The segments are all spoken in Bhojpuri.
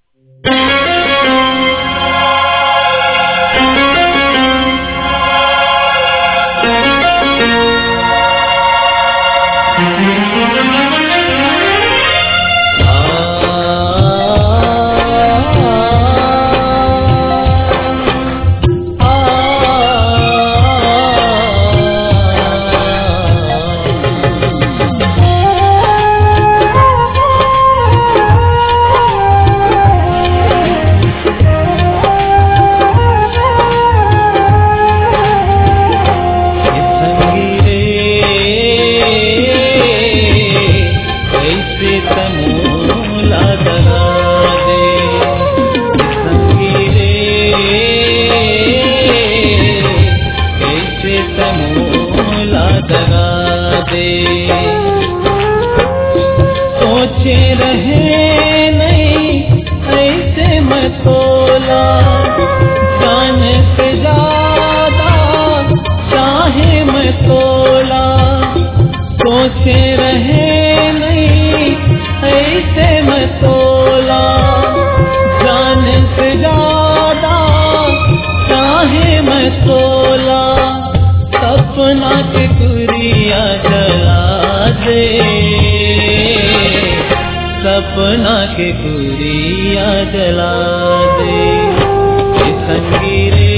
सपना के गुरिया जला दे संगी रे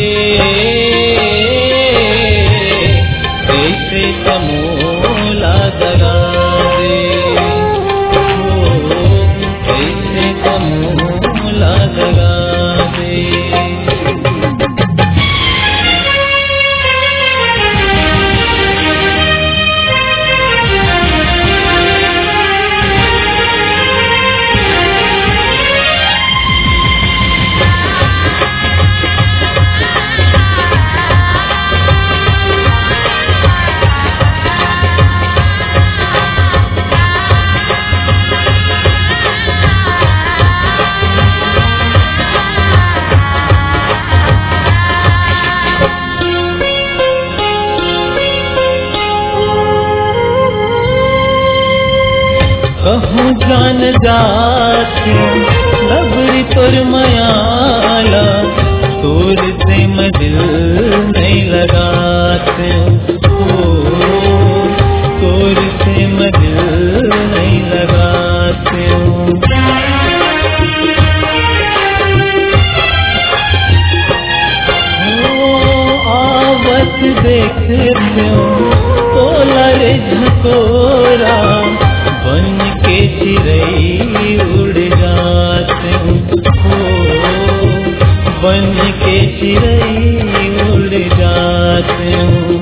कैसे कमोला दगा दे कैसे कमोला दगा दे। कहूँ जान जाती लबरी तोर मयाला तोर से मैं दिल नहीं लगाते तोर से मैं दिल नहीं लगाते आवत देखते तो लरे झकोरा बन के चिड़ै उड़ जाते बन के चिड़ै उड़ जाते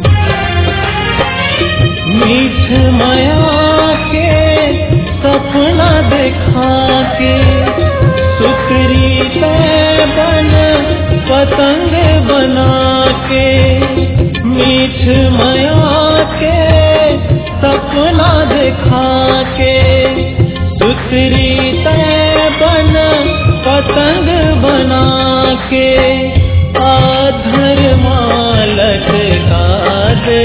मीठ माया के सपना देखा के सुकरी बन पतंग बना के मीठ माया के सपना देखा के सुतरी बन पतंग बना के आधर मालट का दे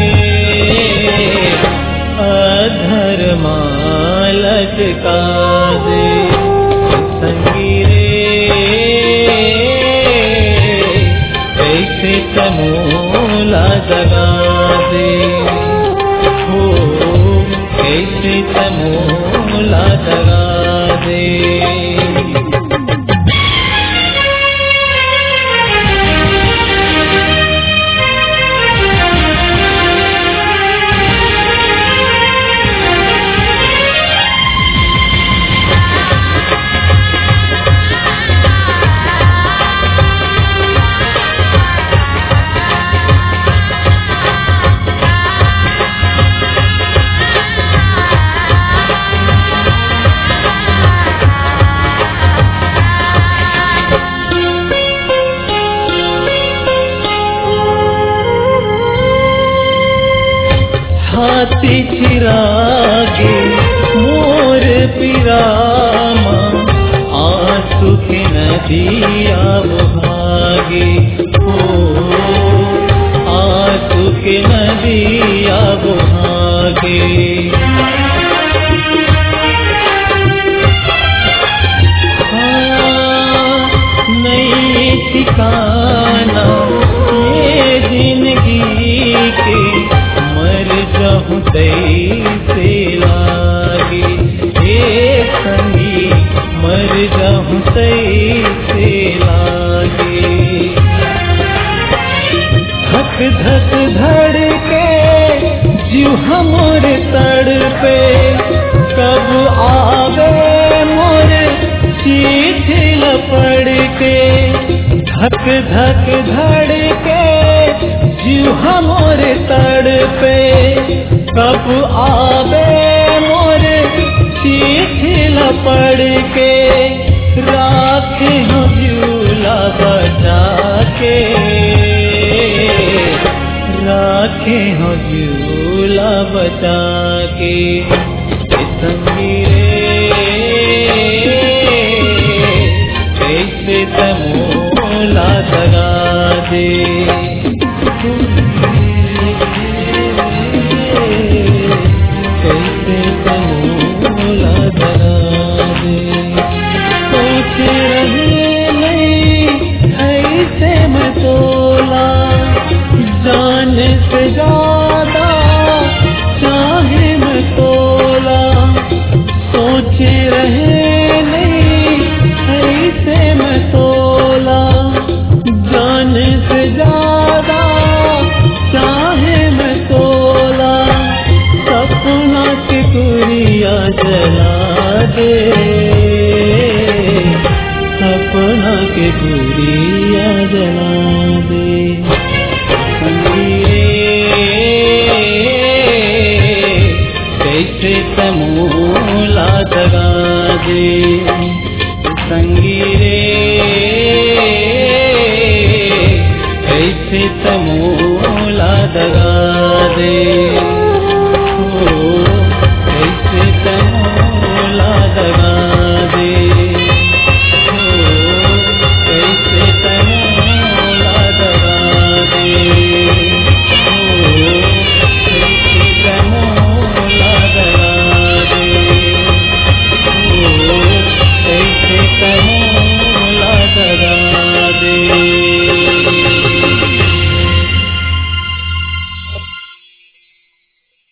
आधर मालट का दे संगी रे कैसे तमोला जगा दे कैसे तमोला जगा दे। हाथी चिरागे मोर पिरामा आंसू के नदिया बहागे आंसू के नदिया बहागे मर जाऊं सही से लागे। धक धक धड़के जीव हमर तड़पे, कब आवे मोर चिट्ठी लपड़ के। धक धक धड़के जीव हमर तड़पे, कब आवे मोर चिट्ठी लपड़ के। राखे हो झूला बचा के, राखे हो झूला बचा के। संगी कैसे तमोला दगा दे, कैसे तमोला दगा दे। सोच रहे नहीं ऐसे मैं तोला, जान से ज्यादा चाहे मैं तोला। सोच रहे नहीं ऐसे मैं तोला, जान से ज्यादा चाहे मैं तोला। सपना की गुड़िया जला दे, सपना की गुड़िया